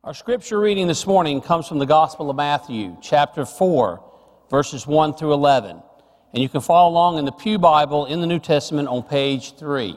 Our scripture reading this morning comes from the Gospel of Matthew, chapter 4, verses 1 through 11. And you can follow along in the Pew Bible in the New Testament on page 3.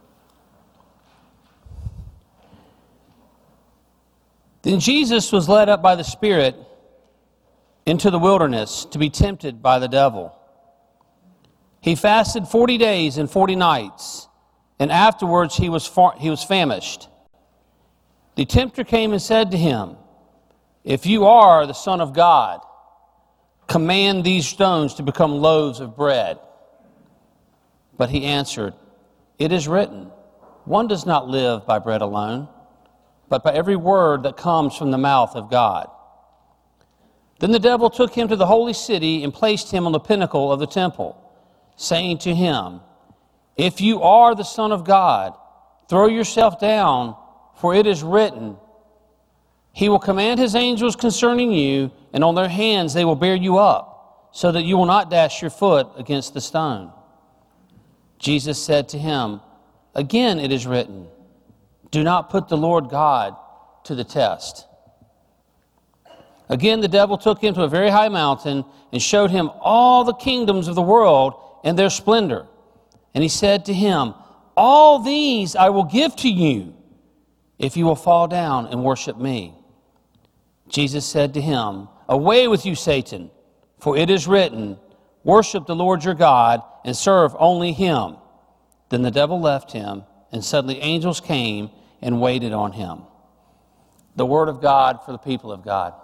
Then Jesus was led up by the Spirit into the wilderness to be tempted by the devil. He fasted 40 days and 40 nights, and afterwards he was famished. The tempter came and said to him, "If you are the Son of God, command these stones to become loaves of bread." But he answered, "It is written, one does not live by bread alone, but by every word that comes from the mouth of God." Then the devil took him to the holy city and placed him on the pinnacle of the temple, saying to him, "If you are the Son of God, throw yourself down, for it is written, He will command His angels concerning you, and on their hands they will bear you up, so that you will not dash your foot against the stone." Jesus said to him, "Again it is written, do not put the Lord God to the test." Again the devil took him to a very high mountain and showed him all the kingdoms of the world and their splendor. And he said to him, "All these I will give to you, if you will fall down and worship me." Jesus said to him, "Away with you, Satan, for it is written, worship the Lord your God and serve only Him." Then the devil left him, and suddenly angels came and waited on him. The word of God for the people of God.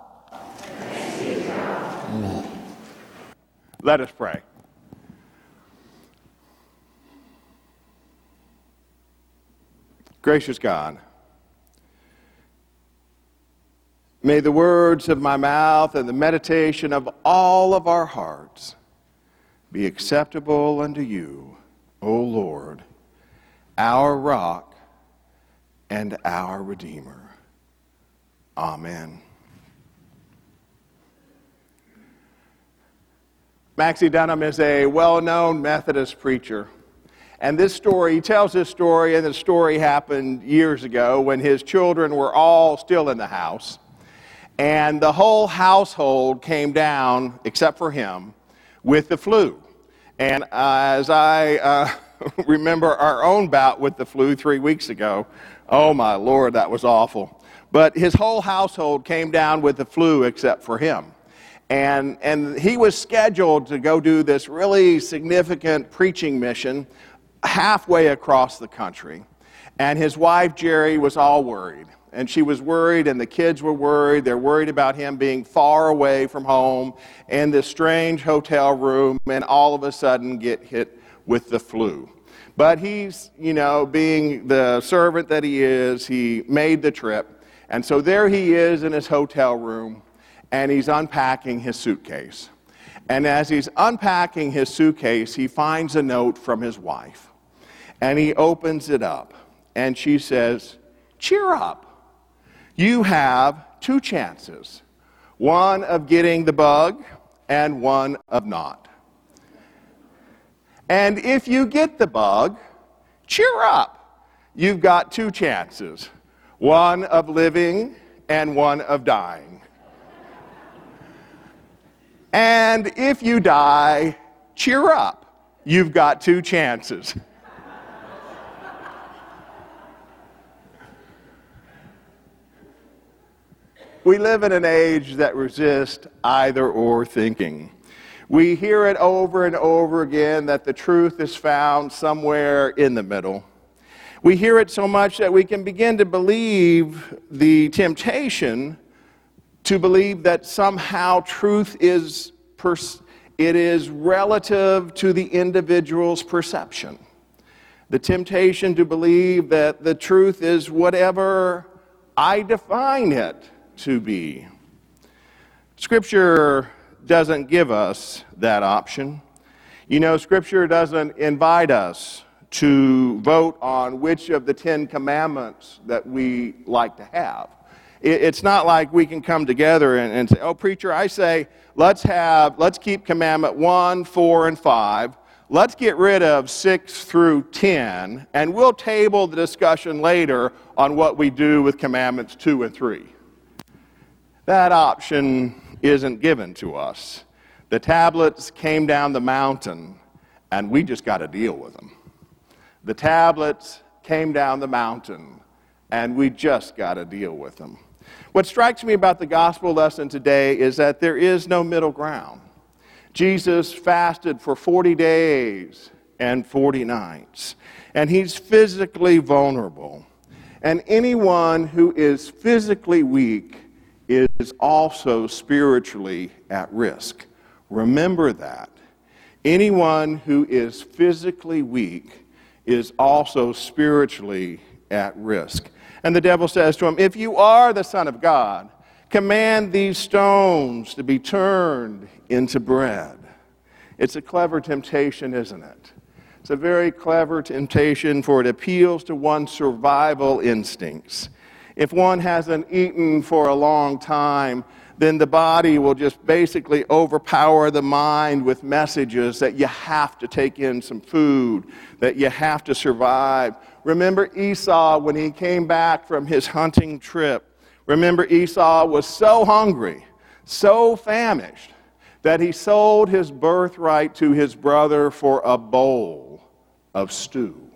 Amen. Let us pray. Gracious God, may the words of my mouth and the meditation of all of our hearts be acceptable unto you, O Lord, our rock and our Redeemer. Amen. Maxie Dunham is a well-known Methodist preacher. And he tells this story, and the story happened years ago when his children were all still in the house. And the whole household came down, except for him, with the flu. And as I remember our own bout with the flu 3 weeks ago, oh my Lord, that was awful. But his whole household came down with the flu except for him. And he was scheduled to go do this really significant preaching mission halfway across the country. And his wife, Jerry, was all worried. And she was worried, and the kids were worried. They're worried about him being far away from home in this strange hotel room and all of a sudden get hit with the flu. But he's, being the servant that he is, he made the trip. And so there he is in his hotel room, and he's unpacking his suitcase. And as he's unpacking his suitcase, he finds a note from his wife. And he opens it up, and she says, "Cheer up. You have 2 chances, one of getting the bug and one of not. And if you get the bug, cheer up. You've got 2 chances, one of living and one of dying. And if you die, cheer up. You've got 2 chances." We live in an age that resists either-or thinking. We hear it over and over again that the truth is found somewhere in the middle. We hear it so much that we can begin to believe the temptation to believe that somehow truth is relative to the individual's perception. The temptation to believe that the truth is whatever I define it to be. Scripture doesn't give us that option. Scripture doesn't invite us to vote on which of the 10 commandments that we like to have. It's not like we can come together and say, "Oh, preacher, I say let's keep commandment 1, 4, and 5. Let's get rid of 6 through 10, and we'll table the discussion later on what we do with commandments 2 and 3. That option isn't given to us. The tablets came down the mountain, and we just got to deal with them. The tablets came down the mountain, and we just got to deal with them. What strikes me about the gospel lesson today is that there is no middle ground. Jesus fasted for 40 days and 40 nights, and he's physically vulnerable. And anyone who is physically weak is also spiritually at risk. Remember that. Anyone who is physically weak is also spiritually at risk. And the devil says to him, if you are the Son of God, command these stones to be turned into bread. It's a clever temptation, isn't it? It's a very clever temptation, for it appeals to one's survival instincts. If one hasn't eaten for a long time, then the body will just basically overpower the mind with messages that you have to take in some food, that you have to survive. Remember Esau when he came back from his hunting trip. Remember Esau was so hungry, so famished, that he sold his birthright to his brother for a bowl of stew.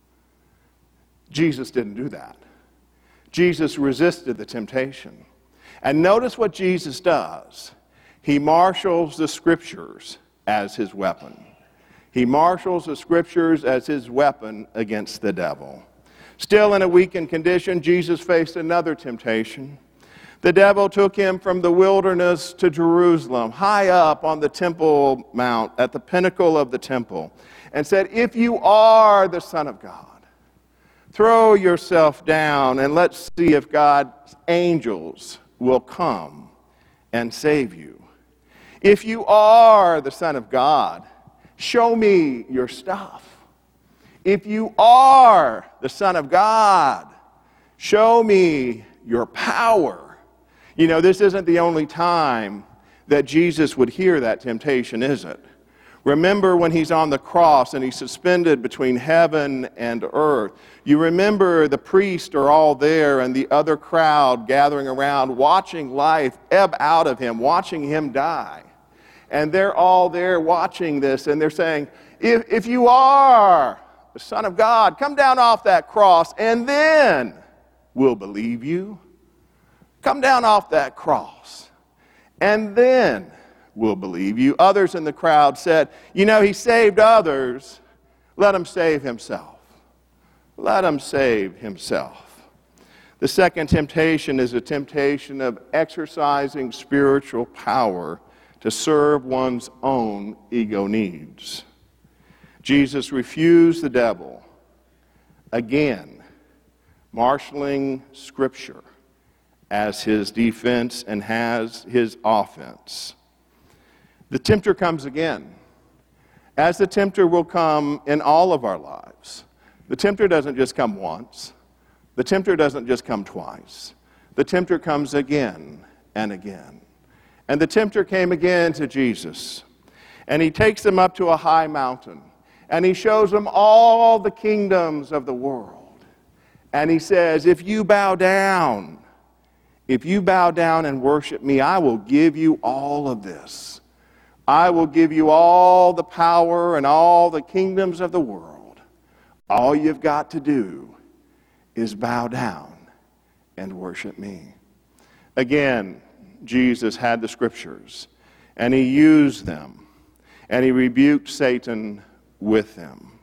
Jesus didn't do that. Jesus resisted the temptation. And notice what Jesus does. He marshals the Scriptures as his weapon. He marshals the Scriptures as his weapon against the devil. Still in a weakened condition, Jesus faced another temptation. The devil took him from the wilderness to Jerusalem, high up on the Temple Mount, at the pinnacle of the temple, and said, if you are the Son of God, throw yourself down and let's see if God's angels will come and save you. If you are the Son of God, show me your stuff. If you are the Son of God, show me your power. You know, this isn't the only time that Jesus would hear that temptation, is it? Remember when he's on the cross and he's suspended between heaven and earth. You remember the priests are all there and the other crowd gathering around, watching life ebb out of him, watching him die. And they're all there watching this, and they're saying, if you are the Son of God, come down off that cross, and then we'll believe you. Come down off that cross, and then we'll believe you. Others in the crowd said, you know, he saved others. Let him save himself. Let him save himself. The second temptation is a temptation of exercising spiritual power to serve one's own ego needs. Jesus refused the devil, again, marshaling Scripture as his defense and has his offense. The tempter comes again, as the tempter will come in all of our lives. The tempter doesn't just come once. The tempter doesn't just come twice. The tempter comes again and again. And the tempter came again to Jesus, and he takes him up to a high mountain, and he shows him all the kingdoms of the world. And he says, if you bow down and worship me, I will give you all of this. I will give you all the power and all the kingdoms of the world. All you've got to do is bow down and worship me. Again, Jesus had the Scriptures, and he used them, and he rebuked Satan with them.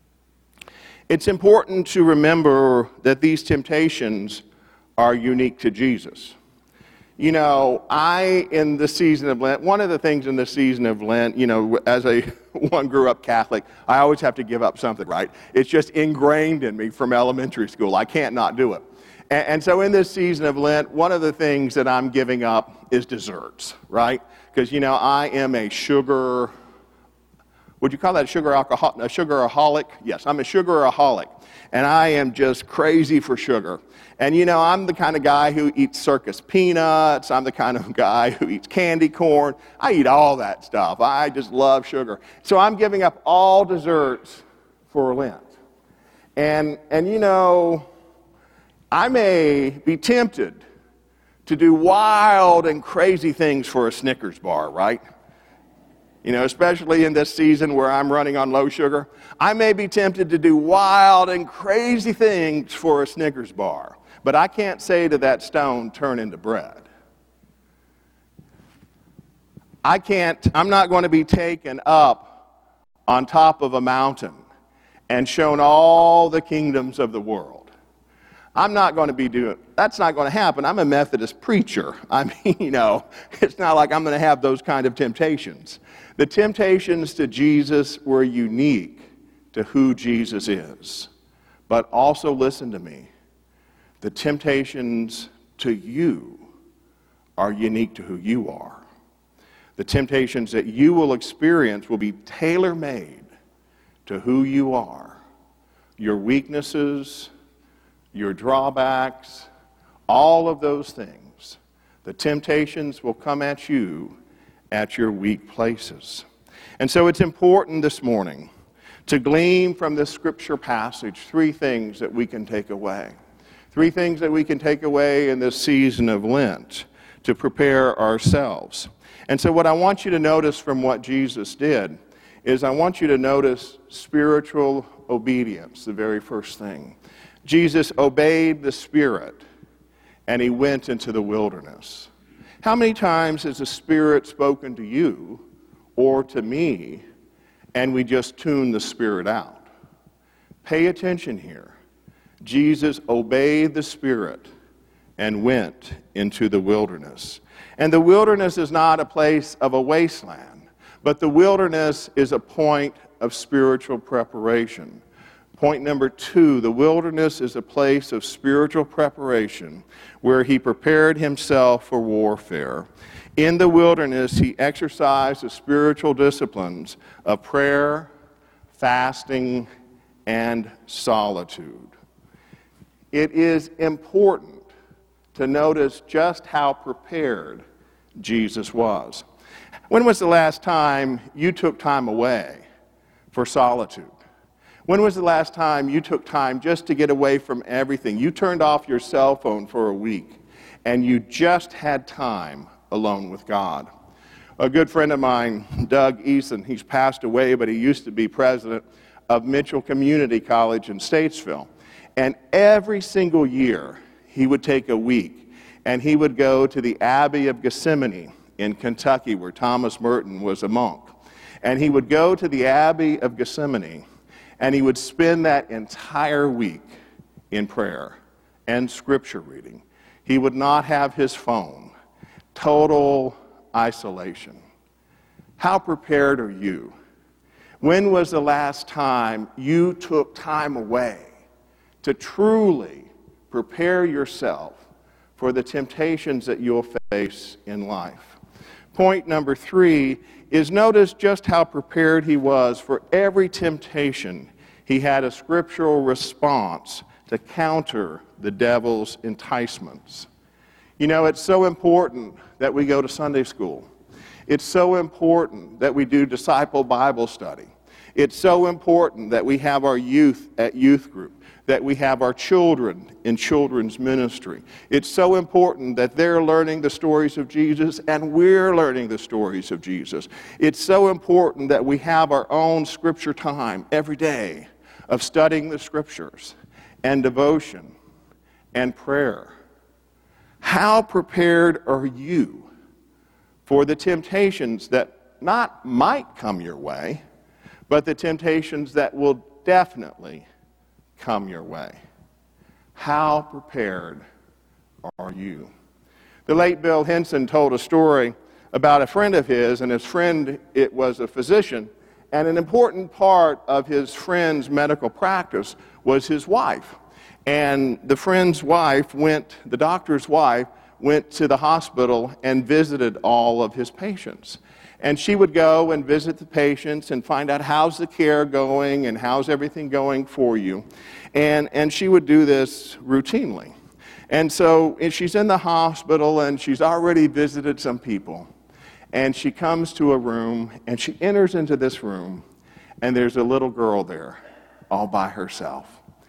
It's important to remember that these temptations are unique to Jesus. You know, in the season of Lent, one of the things in the season of Lent, you know, as one grew up Catholic, I always have to give up something, right? It's just ingrained in me from elementary school. I can't not do it. And so in this season of Lent, one of the things that I'm giving up is desserts, right? Because, you know, I am a sugar, would you call that a sugaraholic? Yes, I'm a sugaraholic. And I am just crazy for sugar. And, you know, I'm the kind of guy who eats circus peanuts. I'm the kind of guy who eats candy corn. I eat all that stuff. I just love sugar. So I'm giving up all desserts for Lent. And you know, I may be tempted to do wild and crazy things for a Snickers bar, right? You know, especially in this season where I'm running on low sugar, I may be tempted to do wild and crazy things for a Snickers bar. But I can't say to that stone, turn into bread. I'm not going to be taken up on top of a mountain and shown all the kingdoms of the world. I'm not going to be doing, that's not going to happen. I'm a Methodist preacher. I mean, you know, it's not like I'm going to have those kind of temptations. The temptations to Jesus were unique to who Jesus is. But also listen to me. The temptations to you are unique to who you are. The temptations that you will experience will be tailor-made to who you are. Your weaknesses, your drawbacks, all of those things. The temptations will come at you at your weak places. And so it's important this morning to glean from this scripture passage three things that we can take away. Three things that we can take away in this season of Lent to prepare ourselves. And so what I want you to notice from what Jesus did is I want you to notice spiritual obedience, the very first thing. Jesus obeyed the Spirit, and he went into the wilderness. How many times has the Spirit spoken to you or to me, and we just tune the Spirit out? Pay attention here. Jesus obeyed the Spirit and went into the wilderness. And the wilderness is not a place of a wasteland, but the wilderness is a point of spiritual preparation. Point number 2, the wilderness is a place of spiritual preparation where he prepared himself for warfare. In the wilderness, he exercised the spiritual disciplines of prayer, fasting, and solitude. It is important to notice just how prepared Jesus was. When was the last time you took time away for solitude? When was the last time you took time just to get away from everything? You turned off your cell phone for a week and you just had time alone with God. A good friend of mine, Doug Eason, he's passed away, but he used to be president of Mitchell Community College in Statesville. And every single year, he would take a week and he would go to the Abbey of Gethsemane in Kentucky, where Thomas Merton was a monk. And he would go to the Abbey of Gethsemane and he would spend that entire week in prayer and scripture reading. He would not have his phone. Total isolation. How prepared are you? When was the last time you took time away to truly prepare yourself for the temptations that you'll face in life? Point number 3 is notice just how prepared he was for every temptation. He had a scriptural response to counter the devil's enticements. You know, it's so important that we go to Sunday school. It's so important that we do disciple Bible study. It's so important that we have our youth at youth group, that we have our children in children's ministry. It's so important that they're learning the stories of Jesus and we're learning the stories of Jesus. It's so important that we have our own scripture time every day of studying the scriptures and devotion and prayer. How prepared are you for the temptations that not might come your way, but the temptations that will definitely come your way? How prepared are you? The late Bill Henson told a story about a friend of his, and his friend, it was a physician, and an important part of his friend's medical practice was his wife. And the friend's wife the doctor's wife went to the hospital and visited all of his patients. And she would go and visit the patients and find out how's the care going and how's everything going for you. And she would do this routinely. And so she's in the hospital and she's already visited some people. And she comes to a room and she enters into this room and there's a little girl there all by herself.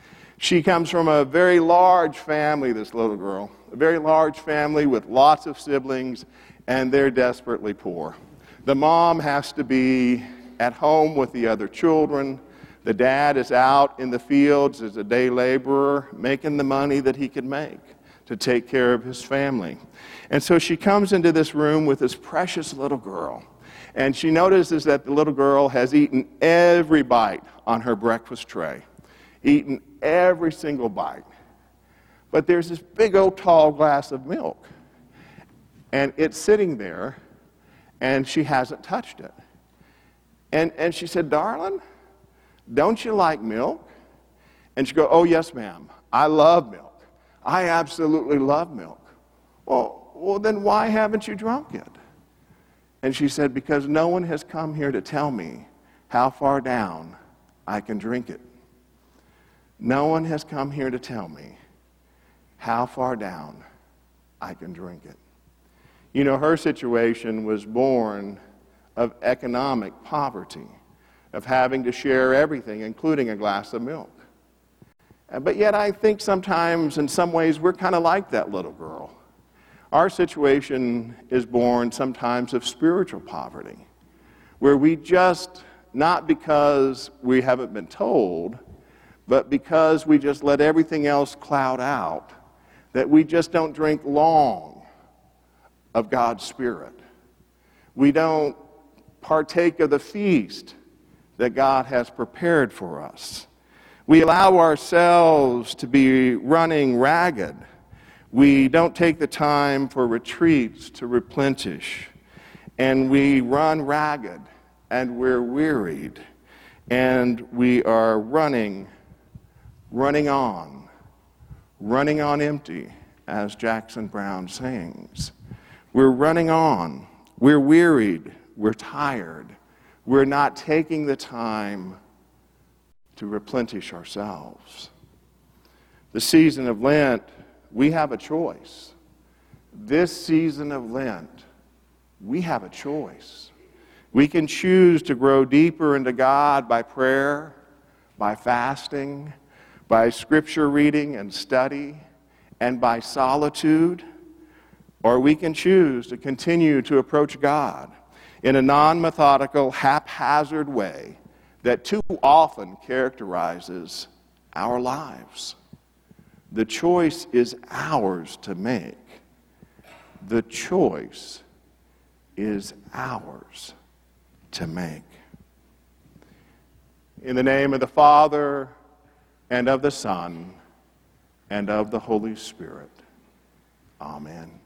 She comes from a very large family, this little girl, a very large family with lots of siblings, and they're desperately poor. The mom has to be at home with the other children. The dad is out in the fields as a day laborer, making the money that he could make to take care of his family. And so she comes into this room with this precious little girl, and she notices that the little girl has eaten every bite on her breakfast tray, eaten every single bite. But there's this big old tall glass of milk, and it's sitting there, and she hasn't touched it. And she said, "Darling, don't you like milk?" And she goes, "Oh, yes, ma'am. I love milk. I absolutely love milk." Well, then why haven't you drunk it? And she said, "Because no one has come here to tell me how far down I can drink it. No one has come here to tell me how far down I can drink it." You know, her situation was born of economic poverty, of having to share everything, including a glass of milk. But yet I think sometimes, in some ways, we're kind of like that little girl. Our situation is born sometimes of spiritual poverty, where we just, not because we haven't been told, but because we just let everything else cloud out, that we just don't drink long of God's Spirit. We don't partake of the feast that God has prepared for us. We allow ourselves to be running ragged. We don't take the time for retreats to replenish. And we run ragged, and we're wearied, and we are running on empty, as Jackson Browne sings. We're running on. We're wearied. We're tired. We're not taking the time to replenish ourselves. The season of Lent, we have a choice. This season of Lent, we have a choice. We can choose to grow deeper into God by prayer, by fasting, by scripture reading and study, and by solitude, or we can choose to continue to approach God in a non-methodical, haphazard way that too often characterizes our lives. The choice is ours to make. The choice is ours to make. In the name of the Father, and of the Son, and of the Holy Spirit. Amen.